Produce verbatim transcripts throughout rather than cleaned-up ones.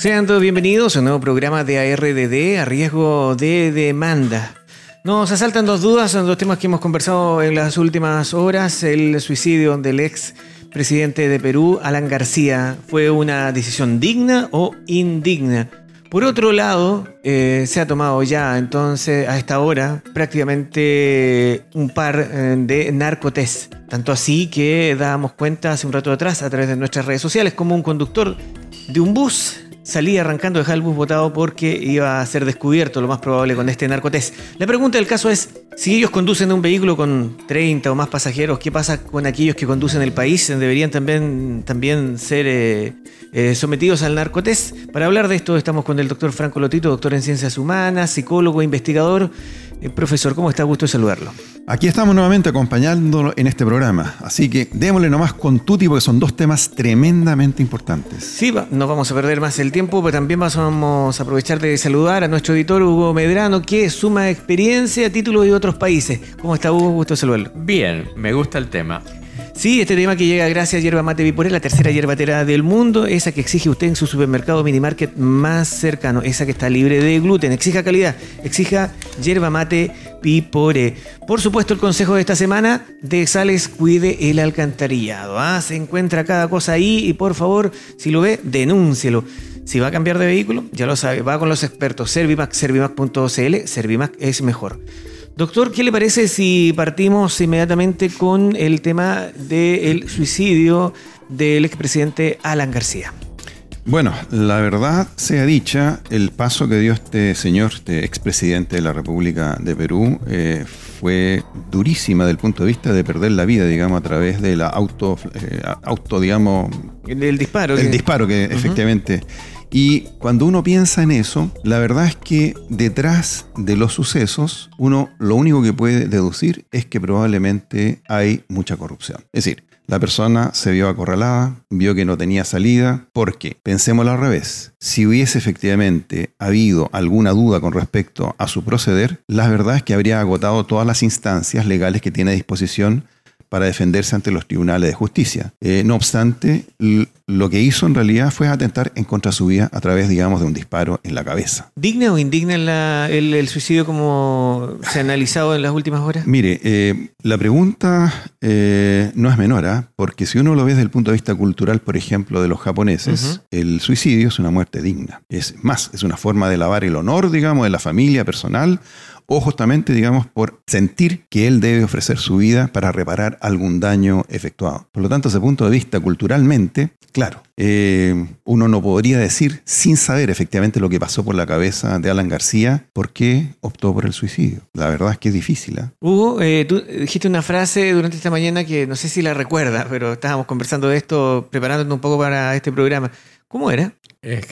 Sean todos bienvenidos a un nuevo programa de A R D D a riesgo de demanda. Nos asaltan dos dudas, son dos temas que hemos conversado en las últimas horas. El suicidio del ex presidente de Perú, Alan García, ¿fue una decisión digna o indigna? Por otro lado, eh, se ha tomado ya entonces a esta hora prácticamente un par eh, de narcotest. Tanto así que dábamos cuenta hace un rato atrás a través de nuestras redes sociales como un conductor de un bus salía arrancando, dejaba el bus botado porque iba a ser descubierto, lo más probable, con este narcotest. La pregunta del caso es, si ellos conducen un vehículo con treinta o más pasajeros, ¿qué pasa con aquellos que conducen el país? ¿Deberían también, también ser eh, eh, sometidos al narcotest? Para hablar de esto estamos con el doctor Franco Lotito, doctor en Ciencias Humanas, psicólogo, investigador. Eh, profesor, ¿cómo está? Gusto de saludarlo. Aquí estamos nuevamente acompañándolo en este programa, así que démosle nomás con tutti porque son dos temas tremendamente importantes. Sí, no vamos a perder más el tiempo, pero también vamos a aprovechar de saludar a nuestro editor Hugo Medrano, que suma experiencia, títulos de otros países. ¿Cómo está, Hugo? Gusto de saludarlo. Bien, me gusta el tema. Sí, este tema que llega gracias a Yerba Mate Viporé, la tercera yerbatera del mundo, esa que exige usted en su supermercado minimarket más cercano, esa que está libre de gluten. Exija calidad, exija Yerba Mate Viporé. Por supuesto, el consejo de esta semana de Sales, cuide el alcantarillado. ¿ah? Se encuentra cada cosa ahí y por favor, si lo ve, denúncielo. Si va a cambiar de vehículo, ya lo sabe, va con los expertos. Servimac, servimac punto c l, Servimac es mejor. Doctor, ¿qué le parece si partimos inmediatamente con el tema del suicidio del expresidente Alan García? Bueno, la verdad sea dicha, el paso que dio este señor, este expresidente de la República de Perú, eh, fue durísima desde el punto de vista de perder la vida, digamos, a través de la auto, eh, auto digamos... El, el disparo. El que... disparo que uh-huh. efectivamente... Y cuando uno piensa en eso, la verdad es que detrás de los sucesos, uno lo único que puede deducir es que probablemente hay mucha corrupción. Es decir, la persona se vio acorralada, vio que no tenía salida. ¿Por qué? Pensémoslo al revés. Si hubiese efectivamente habido alguna duda con respecto a su proceder, la verdad es que habría agotado todas las instancias legales que tiene a disposición para defenderse ante los tribunales de justicia. Eh, no obstante, l- lo que hizo en realidad fue atentar en contra de su vida a través, digamos, de un disparo en la cabeza. ¿Digna o indigna la, el, el suicidio como se ha analizado en las últimas horas? Mire, eh, la pregunta eh, no es menor, ¿eh? Porque si uno lo ve desde el punto de vista cultural, por ejemplo, de los japoneses, uh-huh. el suicidio es una muerte digna. Es más, es una forma de lavar el honor, digamos, de la familia personal, o justamente, digamos, por sentir que él debe ofrecer su vida para reparar algún daño efectuado. Por lo tanto, desde el punto de vista culturalmente, claro, eh, uno no podría decir, sin saber efectivamente lo que pasó por la cabeza de Alan García, por qué optó por el suicidio. La verdad es que es difícil. ¿eh? Hugo, eh, tú dijiste una frase durante esta mañana que no sé si la recuerdas, pero estábamos conversando de esto, preparándonos un poco para este programa. ¿Cómo era? Es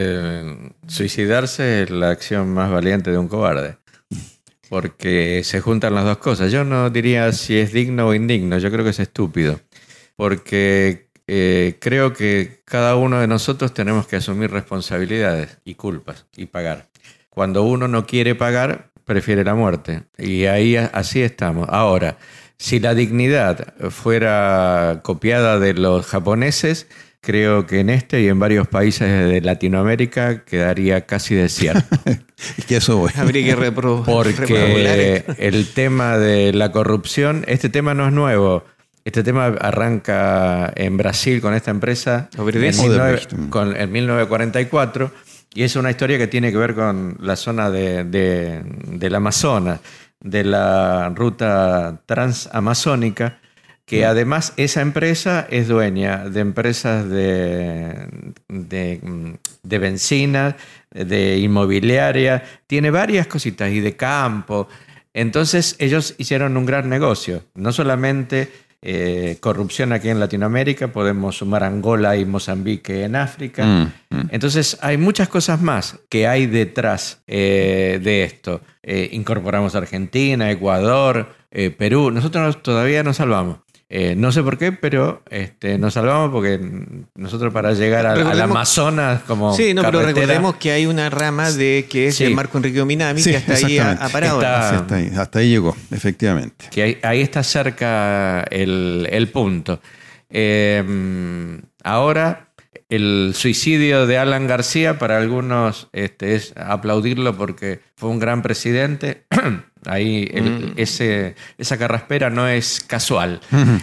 que suicidarse es la acción más valiente de un cobarde. Porque se juntan las dos cosas. Yo no diría si es digno o indigno, yo creo que es estúpido. Porque eh, creo que cada uno de nosotros tenemos que asumir responsabilidades y culpas y pagar. Cuando uno no quiere pagar, prefiere la muerte. Y ahí así estamos. Ahora, si la dignidad fuera copiada de los japoneses, creo que en este y en varios países de Latinoamérica quedaría casi desierto. Es que eso voy. Habría que repro- Porque el tema de la corrupción, este tema no es nuevo. Este tema arranca en Brasil con esta empresa en, diecinueve, con, en mil novecientos cuarenta y cuatro y es una historia que tiene que ver con la zona de, de, del Amazonas, de la ruta transamazónica, que además esa empresa es dueña de empresas de, de, de bencinas, de inmobiliaria, tiene varias cositas y de campo. Entonces ellos hicieron un gran negocio. No solamente eh, corrupción aquí en Latinoamérica, podemos sumar Angola y Mozambique en África. Mm, mm. Entonces hay muchas cosas más que hay detrás eh, de esto. Eh, incorporamos Argentina, Ecuador, eh, Perú. Nosotros todavía nos salvamos. Eh, no sé por qué, pero este, nos salvamos porque nosotros para llegar al, al Amazonas como Sí, no, carretera, pero recordemos que hay una rama de que es sí. el Marco Enrique Minami, sí, que hasta ahí ha, ha parado. Está, sí, hasta, ahí, hasta ahí llegó, efectivamente. Que ahí, ahí está cerca el, el punto. Eh, ahora, el suicidio de Alan García para algunos este, es aplaudirlo porque fue un gran presidente. Ahí el, mm. ese, esa carraspera no es casual. Mm-hmm.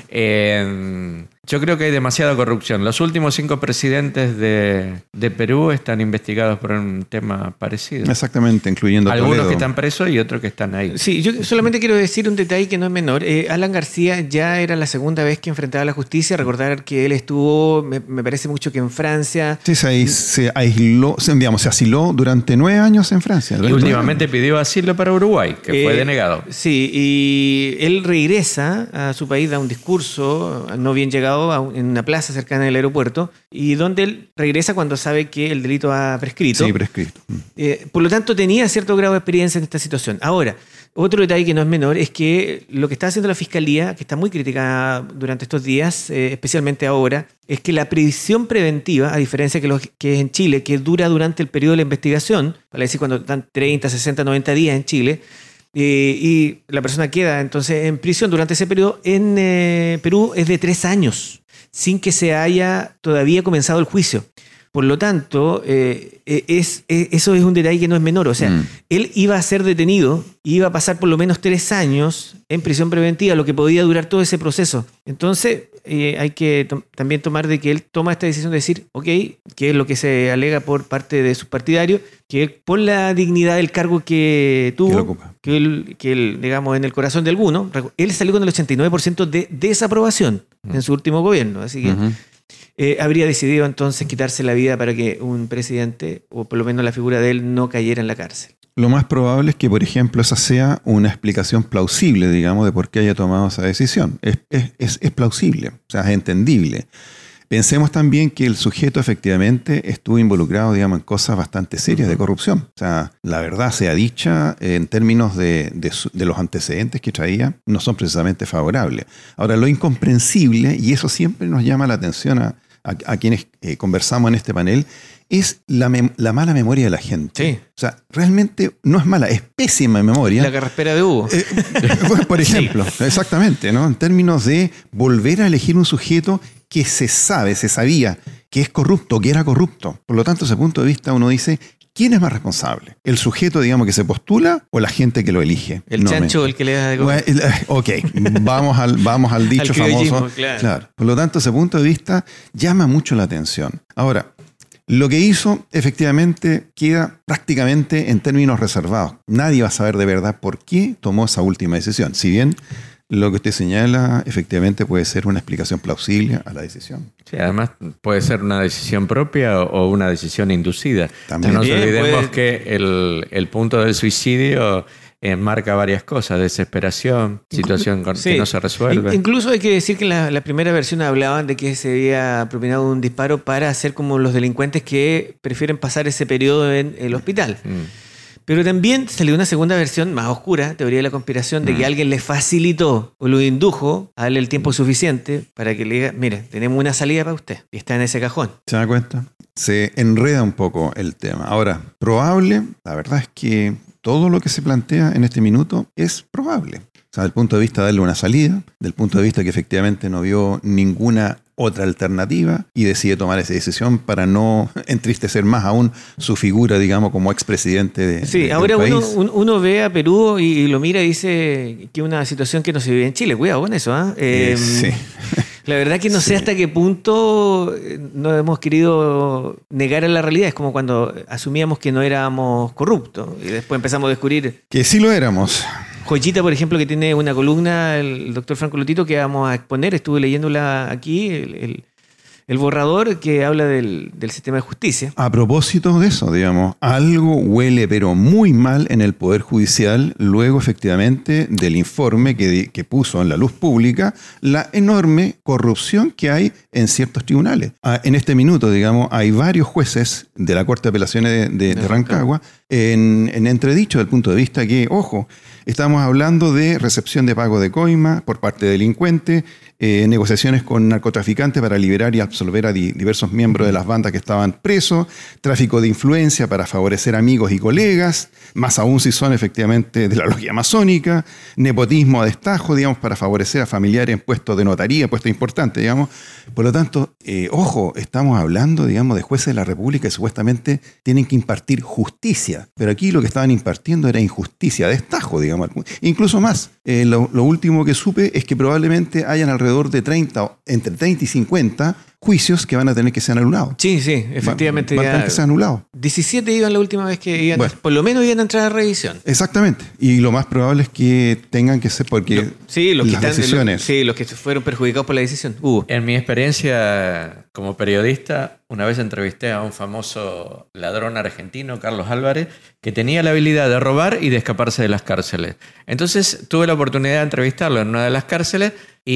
Eh, yo creo que hay demasiada corrupción. Los últimos cinco presidentes de, de Perú están investigados por un tema parecido. Exactamente, incluyendo algunos Toledo. Que están presos y otros que están ahí. Sí, yo solamente quiero decir un detalle que no es menor. Eh, Alan García ya era la segunda vez que enfrentaba a la justicia. Recordar que él estuvo, me, me parece mucho que en Francia. Sí, se, se aisló, se, digamos, se asiló durante nueve años en Francia. Y últimamente pidió asilo para Uruguay, que eh, fue denegado. Sí, y él regresa a su país, da un discurso no bien llegado a un, en una plaza cercana del aeropuerto, y donde él regresa cuando sabe que el delito ha prescrito. Sí, prescrito. Eh, por lo tanto, tenía cierto grado de experiencia en esta situación. Ahora, otro detalle que no es menor es que lo que está haciendo la Fiscalía, que está muy criticada durante estos días, eh, especialmente ahora, es que la prisión preventiva, a diferencia que, lo, que es en Chile, que dura durante el periodo de la investigación, vale decir cuando están treinta, sesenta, noventa días en Chile, Eh, y la persona queda entonces en prisión durante ese periodo, en eh, Perú es de tres años, sin que se haya todavía comenzado el juicio. Por lo tanto, eh, es, es, eso es un detalle que no es menor. O sea, mm. él iba a ser detenido, iba a pasar por lo menos tres años en prisión preventiva, lo que podía durar todo ese proceso. Entonces, eh, hay que to- también tomar de que él toma esta decisión de decir, ok, que es lo que se alega por parte de sus partidarios, que él, por la dignidad del cargo que tuvo, que él, que él, digamos, en el corazón de algunos, él salió con el ochenta y nueve por ciento de desaprobación mm. en su último gobierno. Así que uh-huh. eh, habría decidido entonces quitarse la vida para que un presidente, o por lo menos la figura de él, no cayera en la cárcel. Lo más probable es que, por ejemplo, esa sea una explicación plausible, digamos, de por qué haya tomado esa decisión. Es, es, es, es plausible, o sea, es entendible. Pensemos también que el sujeto efectivamente estuvo involucrado, digamos, en cosas bastante serias de corrupción. O sea, la verdad sea dicha, en términos de, de, de los antecedentes que traía, no son precisamente favorables. Ahora, lo incomprensible, y eso siempre nos llama la atención a, a, a quienes eh, conversamos en este panel, es la, mem- la mala memoria de la gente. Sí. O sea, realmente no es mala, es pésima memoria. La carraspera de Hugo. Eh, por ejemplo, sí. Exactamente, ¿no? En términos de volver a elegir un sujeto que se sabe, se sabía que es corrupto, que era corrupto. Por lo tanto, desde ese punto de vista uno dice, ¿quién es más responsable? ¿El sujeto, digamos, que se postula o la gente que lo elige? El no chancho, me... el que le da de comer. Ok, vamos al, vamos al dicho al famoso. Claro. Claro. Por lo tanto, ese punto de vista llama mucho la atención. Ahora, lo que hizo efectivamente queda prácticamente en términos reservados. Nadie va a saber de verdad por qué tomó esa última decisión. Si bien lo que usted señala efectivamente puede ser una explicación plausible a la decisión. Sí, además puede ser una decisión propia o una decisión inducida. También. No nos Bien, olvidemos puede... que el, el punto del suicidio enmarca varias cosas, desesperación, situación Inclu- sí. que no se resuelve. Incluso hay que decir que en la, la primera versión hablaban de que se había propinado un disparo para hacer como los delincuentes que prefieren pasar ese periodo en el hospital. Mm. Pero también salió una segunda versión más oscura, teoría de la conspiración, de que alguien le facilitó o lo indujo a darle el tiempo suficiente para que le diga, mire, tenemos una salida para usted y está en ese cajón. ¿Se da cuenta? Se enreda un poco el tema. Ahora, probable, la verdad es que todo lo que se plantea en este minuto es probable. O sea, desde el punto de vista de darle una salida, del punto de vista que efectivamente no vio ninguna otra alternativa y decide tomar esa decisión para no entristecer más aún su figura, digamos, como expresidente de, sí, de ahora país. Uno, uno ve a Perú y, y lo mira y dice que es una situación que no se vive en Chile. Cuidado con eso, ¿eh? eh, eh sí. La verdad que no sé sí. hasta qué punto no hemos querido negar a la realidad. Es como cuando asumíamos que no éramos corruptos y después empezamos a descubrir... Que sí lo éramos. Joyita, por ejemplo, que tiene una columna, el doctor Franco Lotito, que vamos a exponer, estuve leyéndola aquí, el, el, el borrador que habla del, del sistema de justicia. A propósito de eso, digamos, algo huele pero muy mal en el Poder Judicial, luego efectivamente del informe que, que puso en la luz pública la enorme corrupción que hay en ciertos tribunales. Ah, en este minuto, digamos, hay varios jueces de la Corte de Apelaciones de, de, de Rancagua en, en entredicho del punto de vista que, ojo, Estamos hablando de recepción de pago de coima por parte de delincuentes, eh, negociaciones con narcotraficantes para liberar y absolver a di- diversos miembros de las bandas que estaban presos, tráfico de influencia para favorecer amigos y colegas, más aún si son efectivamente de la logia masónica, nepotismo a destajo, digamos, para favorecer a familiares en puestos de notaría, puestos importantes, digamos. Por lo tanto, eh, ojo, estamos hablando, digamos, de jueces de la República que supuestamente tienen que impartir justicia, pero aquí lo que estaban impartiendo era injusticia a destajo, digamos. Incluso más, eh, lo, lo último que supe es que probablemente hayan alrededor de treinta, entre treinta y cincuenta juicios que van a tener que ser anulados. Sí, sí, efectivamente. Van, van a tener que ser anulados. diecisiete iban la última vez que iban, bueno, por lo menos iban a entrar a revisión. Exactamente. Y lo más probable es que tengan que ser porque lo, sí, los las que están, decisiones... Lo, sí, los que fueron perjudicados por la decisión. Uh. En mi experiencia como periodista, una vez entrevisté a un famoso ladrón argentino, Carlos Álvarez, que tenía la habilidad de robar y de escaparse de las cárceles. Entonces tuve la oportunidad de entrevistarlo en una de las cárceles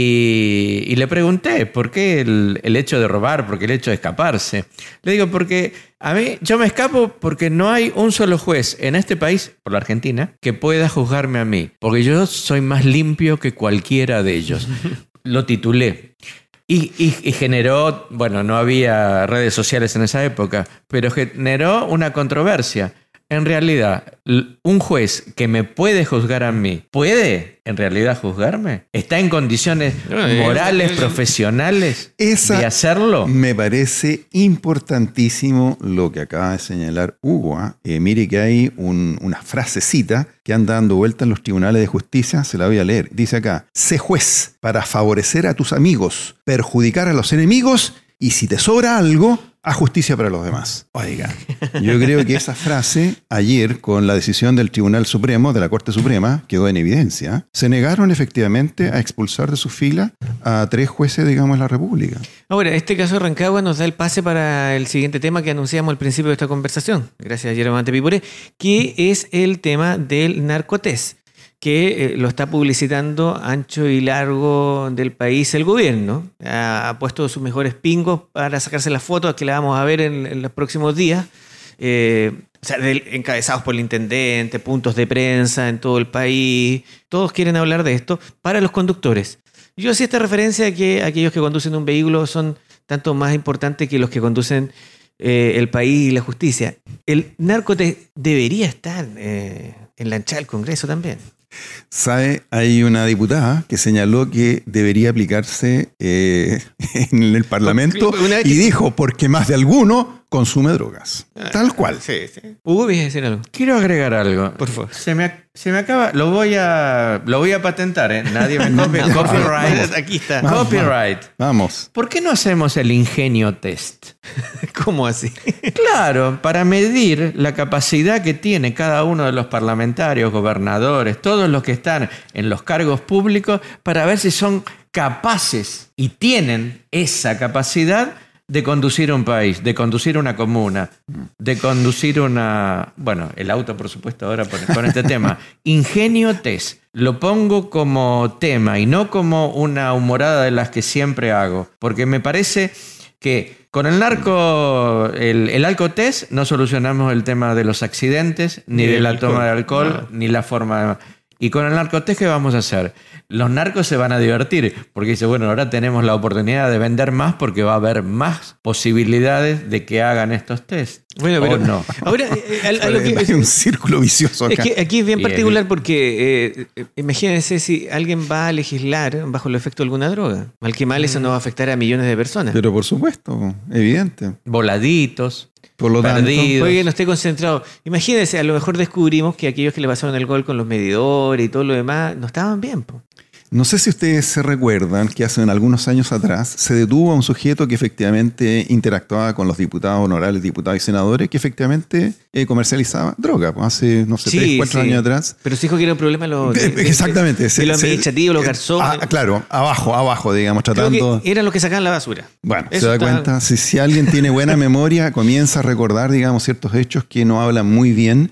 y, y le pregunté por qué el, el hecho de robar, por qué el hecho de escaparse. Le digo, porque a mí, yo me escapo porque no hay un solo juez en este país, por la Argentina, que pueda juzgarme a mí, porque yo soy más limpio que cualquiera de ellos. Lo titulé. Y, y, y generó, bueno, no había redes sociales en esa época, pero generó una controversia. En realidad, un juez que me puede juzgar a mí, ¿puede en realidad juzgarme? ¿Está en condiciones morales, profesionales Esa de hacerlo? Me parece importantísimo lo que acaba de señalar Hugo. ¿eh? Eh, mire que hay un, una frasecita que anda dando vuelta en los tribunales de justicia, se la voy a leer. Dice acá, sé juez para favorecer a tus amigos, perjudicar a los enemigos y si te sobra algo, haz justicia para los demás. Oiga, yo creo que esa frase ayer con la decisión del Tribunal Supremo, de la Corte Suprema, quedó en evidencia. Se negaron efectivamente a expulsar de sus filas a tres jueces, digamos, de la República. Ahora, este caso de Rancagua nos da el pase para el siguiente tema que anunciamos al principio de esta conversación, gracias a Jerome Antepipure, que es el tema del narcotés, que eh, lo está publicitando ancho y largo del país el gobierno. Ha, ha puesto sus mejores pingos para sacarse las fotos que la vamos a ver en, en los próximos días. Eh, o sea, del, encabezados por el intendente, puntos de prensa en todo el país. Todos quieren hablar de esto para los conductores. Yo hacía esta referencia a que aquellos que conducen un vehículo son tanto más importantes que los que conducen eh, el país y la justicia. El narcotés debería estar eh, en la anchada del Congreso también. ¿Sabe? Hay una diputada que señaló que debería aplicarse eh, en el Parlamento y dijo, porque más de alguno consume drogas. Tal cual. Sí, sí. Hugo, ¿vienes a decir algo? Quiero agregar algo. Por favor. Se me, se me acaba, lo voy a, lo voy a patentar, ¿eh? Nadie me copia. Copyright. Aquí está. Vamos, Copyright. Vamos. ¿Por qué no hacemos el ingenio test? ¿Cómo así? Claro, para medir la capacidad que tiene cada uno de los parlamentarios, gobernadores, todos los que están en los cargos públicos, para ver si son capaces y tienen esa capacidad de conducir un país, de conducir una comuna, de conducir una... Bueno, el auto, por supuesto, ahora con este tema. Ingenio test. Lo pongo como tema y no como una humorada de las que siempre hago, porque me parece que con el narco, el, el alcotest no solucionamos el tema de los accidentes, ni, ni de la alcohol. toma de alcohol, no. ni la forma de... Y con el narcotest, ¿qué vamos a hacer? Los narcos se van a divertir, porque dice, bueno, ahora tenemos la oportunidad de vender más porque va a haber más posibilidades de que hagan estos test. Bueno, pero no. Ahora, eh, a, a lo que, hay un círculo vicioso acá. Es que aquí es bien particular porque eh, imagínense si alguien va a legislar bajo el efecto de alguna droga. Mal que mal, eso no va a afectar a millones de personas. Pero por supuesto, evidente. Voladitos. Por lo tanto, puede que no esté concentrado. Imagínense, a lo mejor descubrimos que aquellos que le pasaron el gol con los medidores y todo lo demás no estaban bien, po. No sé si ustedes se recuerdan que hace algunos años atrás se detuvo a un sujeto que efectivamente interactuaba con los diputados honorables, diputados y senadores, que efectivamente eh, comercializaba droga, pues hace, no sé, sí, tres, cuatro sí. años atrás. Pero se dijo que era un problema los, de, de, Exactamente. De, de los administrativos, los garzones. Ah, claro, abajo, abajo, digamos, tratando... Creo que eran los que sacaban la basura. Bueno, Eso se da está... cuenta, si, si alguien tiene buena memoria, comienza a recordar, digamos, ciertos hechos que no hablan muy bien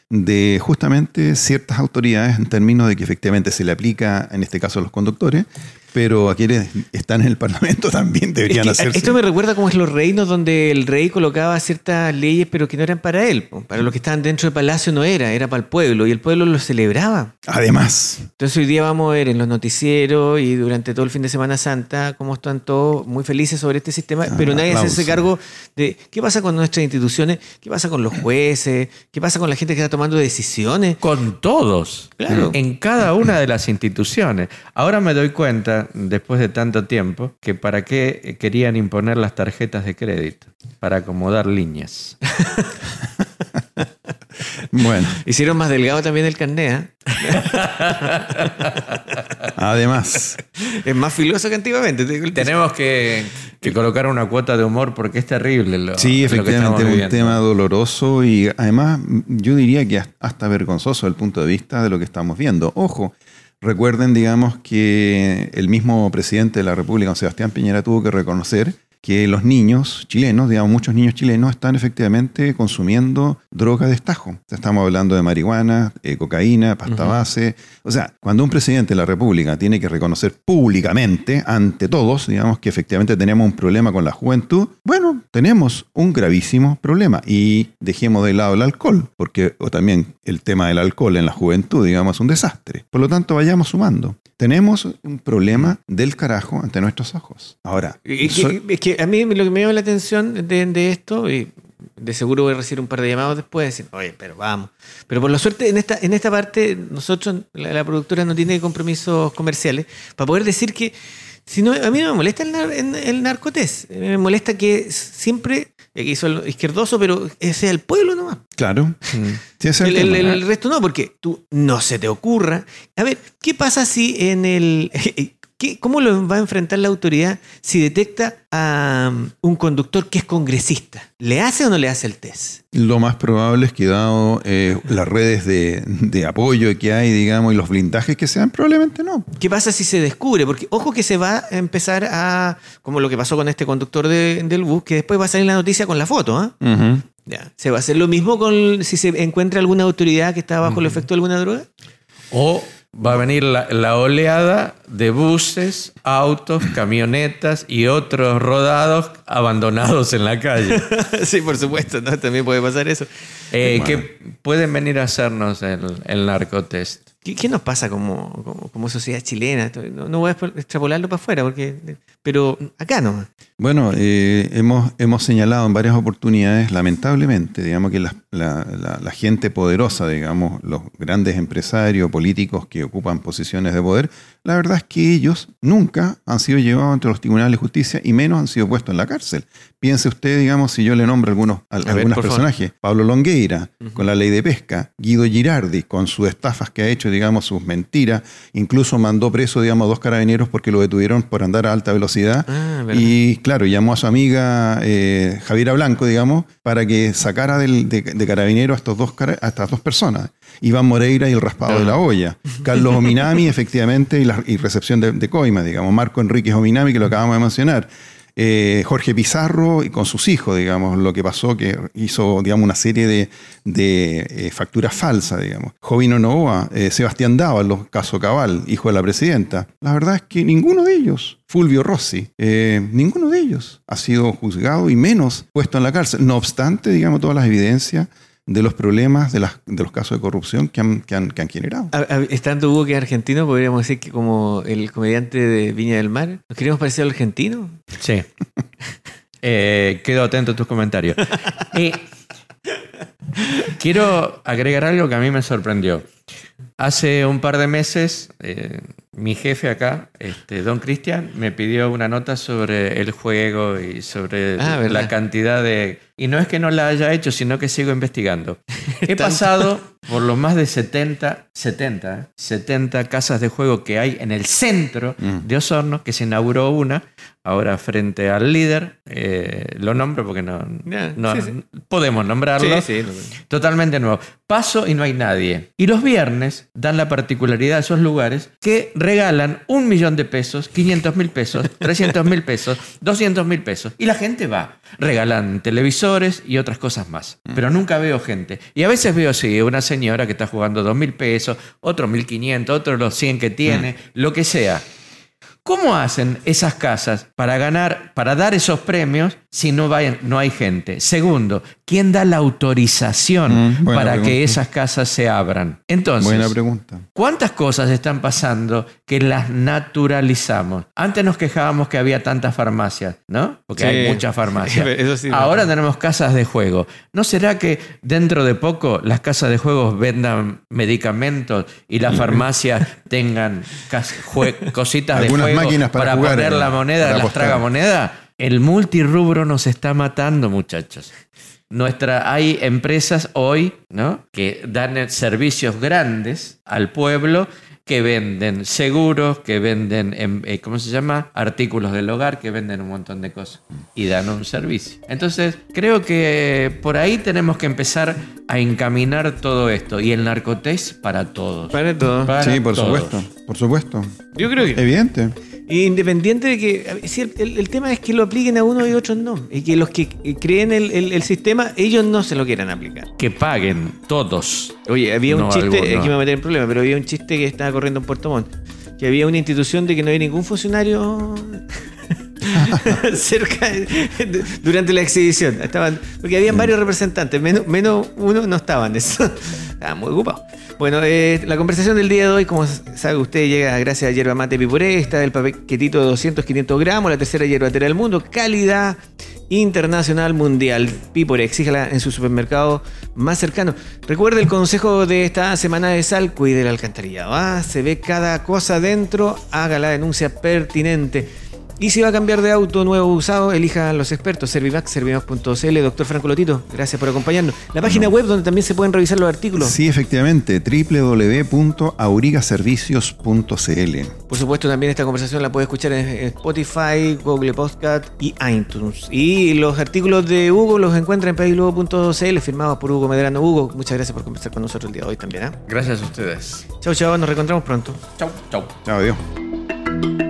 de justamente ciertas autoridades en términos de que efectivamente se le aplica, en este caso a los conductores, pero a quienes están en el Parlamento también deberían es que, hacerse. Esto me recuerda como es los reinos donde el rey colocaba ciertas leyes, pero que no eran para él. Para los que estaban dentro del palacio no era, era para el pueblo, y el pueblo lo celebraba. Además. Entonces hoy día vamos a ver en los noticieros y durante todo el fin de Semana Santa cómo están todos muy felices sobre este sistema, ah, pero nadie se hace cargo de qué pasa con nuestras instituciones, qué pasa con los jueces, qué pasa con la gente que está tomando decisiones. Con todos, claro. En cada una de las instituciones. Ahora me doy cuenta, después de tanto tiempo, que para qué querían imponer las tarjetas de crédito, para acomodar líneas. Bueno. Hicieron más delgado también el carnet, ¿eh? Además. Es más filoso que antiguamente. Tenemos que, que colocar una cuota de humor porque es terrible lo, sí, efectivamente, lo que es un tema doloroso y además yo diría que hasta vergonzoso desde el punto de vista de lo que estamos viendo. Ojo, recuerden, digamos, que el mismo presidente de la República, Sebastián Piñera, tuvo que reconocer que los niños chilenos, digamos, muchos niños chilenos están efectivamente consumiendo droga de estajo. Estamos hablando de marihuana, eh, cocaína, pasta uh-huh. base. O sea, cuando un presidente de la República tiene que reconocer públicamente, ante todos, digamos, que efectivamente tenemos un problema con la juventud, bueno, tenemos un gravísimo problema. Y dejemos de lado el alcohol, porque o también el tema del alcohol en la juventud, digamos, es un desastre. Por lo tanto, vayamos sumando. Tenemos un problema del carajo ante nuestros ojos. Ahora, es que, soy... es que a mí lo que me llama la atención de, de esto, y de seguro voy a recibir un par de llamados después, decir, oye, pero vamos. Pero por la suerte, en esta, en esta parte, nosotros, la, la productora no tiene compromisos comerciales para poder decir que, si no, a mí no me molesta el, el, el narcotés. Me molesta que siempre, aquí hizo el izquierdoso, pero ese es el pueblo nomás. Claro. Sí, es el, el, el, el resto no, porque tú no se te ocurra. A ver, ¿qué pasa si en el... ¿Qué, ¿Cómo lo va a enfrentar la autoridad si detecta a um, un conductor que es congresista? ¿Le hace o no le hace el test? Lo más probable es que dado eh, las redes de, de apoyo que hay, digamos, y los blindajes que sean, probablemente no. ¿Qué pasa si se descubre? Porque ojo que se va a empezar a, como lo que pasó con este conductor de, del bus, que después va a salir la noticia con la foto, ¿eh? Uh-huh. Ya. ¿Se va a hacer lo mismo con si se encuentra alguna autoridad que está bajo uh-huh. el efecto de alguna droga? O va a venir la, la oleada de buses, autos, camionetas y otros rodados abandonados en la calle. Sí, por supuesto, ¿no? También puede pasar eso. Eh, bueno. Que pueden venir a hacernos el, el narcotest. ¿Qué, ¿Qué nos pasa como, como, como sociedad chilena? No, no voy a extrapolarlo para afuera, porque, pero acá no. Bueno, eh, hemos, hemos señalado en varias oportunidades, lamentablemente, digamos que la, la, la, la gente poderosa, digamos, los grandes empresarios, políticos que ocupan posiciones de poder, la verdad es que ellos nunca han sido llevados ante los tribunales de justicia y menos han sido puestos en la cárcel. Piense usted, digamos, si yo le nombro algunos, a, a algunos personajes. Favor. Pablo Longueira, uh-huh. con la ley de pesca. Guido Girardi, con sus estafas que ha hecho, digamos, sus mentiras. Incluso mandó preso, digamos, a dos carabineros porque lo detuvieron por andar a alta velocidad. Ah, y, claro, llamó a su amiga eh, Javiera Blanco, digamos, para que sacara del, de, de carabinero a, estos dos, a estas dos personas. Iván Moreira y el raspado uh-huh. de la olla. Carlos Ominami, efectivamente, y, la, y recepción de, de coima, digamos. Marco Enríquez Ominami, que lo acabamos de mencionar. Eh, Jorge Pizarro y con sus hijos, digamos, lo que pasó que hizo, digamos, una serie de, de eh, facturas falsas, digamos. Jovino Novoa, eh, Sebastián Dávalos, caso Cabal, hijo de la presidenta. La verdad es que ninguno de ellos, Fulvio Rossi, eh, ninguno de ellos ha sido juzgado y menos puesto en la cárcel. No obstante, digamos, todas las evidencias de los problemas, de, las, de los casos de corrupción que han, que han, que han generado. A, a, estando Hugo que es argentino, podríamos decir que como el comediante de Viña del Mar, ¿nos queremos parecer al argentino? Sí. eh, quedo atento a tus comentarios. eh, quiero agregar algo que a mí me sorprendió. Hace un par de meses, eh, mi jefe acá, este, don Cristian, me pidió una nota sobre el juego y sobre ah, la cantidad de... Y no es que no la haya hecho, sino que sigo investigando. He pasado por los más de setenta, setenta, setenta casas de juego que hay en el centro mm. de Osorno, que se inauguró una, ahora frente al líder. Eh, lo nombro porque no, yeah, no sí, sí. podemos nombrarlo. Sí, sí. Totalmente nuevo. Paso y no hay nadie. Y los viernes dan la particularidad de esos lugares que regalan un millón de pesos, quinientos mil pesos, trescientos mil pesos, doscientos mil pesos. Y la gente va. Regalan televisores y otras cosas más. Pero nunca veo gente. Y a veces veo, sí, una señora que está jugando dos mil pesos, otro mil quinientos, otro los cien que tiene, mm. lo que sea. ¿Cómo hacen esas casas para ganar, para dar esos premios si no, vayan, no hay gente? Segundo, ¿quién da la autorización mm, para pregunta. que esas casas se abran? Entonces, buena pregunta. ¿Cuántas cosas están pasando que las naturalizamos? Antes nos quejábamos que había tantas farmacias, ¿no? Porque sí. hay muchas farmacias. Eso sí, Ahora no. tenemos casas de juego. ¿No será que dentro de poco las casas de juegos vendan medicamentos y las farmacias tengan cositas de juego máquinas para, para jugar, poner la moneda, las tragamonedas? El multirrubro nos está matando, muchachos. Nuestra, hay empresas hoy, ¿no?, que dan servicios grandes al pueblo, que venden seguros, que venden, eh, ¿cómo se llama?, artículos del hogar, que venden un montón de cosas y dan un servicio. Entonces, creo que por ahí tenemos que empezar a encaminar todo esto. Y el narcotest para todos. Para todos. Para sí, por todos. supuesto. Por supuesto. Yo creo que... Evidente. Independiente de que... Sí, el, el tema es que lo apliquen a uno y otros no. Y que los que creen el, el, el sistema, ellos no se lo quieran aplicar. Que paguen todos. Oye, había un no chiste... Alguno. Aquí me voy a meter en problema, pero había un chiste que estaba corriendo en Puerto Montt. Que había una institución de que no había ningún funcionario... cerca de, durante la exhibición estaban, porque habían varios representantes, menos, menos uno no estaban, eso estaban muy ocupados. Bueno, eh, la conversación del día de hoy, como sabe usted, llega gracias a Yerba Mate Pipuré. Está el paquetito de doscientos a quinientos gramos, la tercera yerbatera del mundo, calidad internacional mundial. Pipuré, exíjala en su supermercado más cercano. Recuerde el consejo de esta semana de sal: cuide el alcantarillado, ¿ah? Se ve cada cosa dentro, haga la denuncia pertinente. Y si va a cambiar de auto nuevo o usado, elija a los expertos. Servimax, servimax punto c l. Doctor Franco Lotito, gracias por acompañarnos. La página web donde también se pueden revisar los artículos. Sí, efectivamente, doble u doble u doble u punto aurigaservicios punto c l. Por supuesto, también esta conversación la puede escuchar en Spotify, Google Podcast y iTunes. Y los artículos de Hugo los encuentra en país luego punto c l, firmados por Hugo Medrano. Hugo, muchas gracias por conversar con nosotros el día de hoy también, ¿eh? Gracias a ustedes. Chau, chau, nos reencontramos pronto. Chau, chau. Chao, adiós.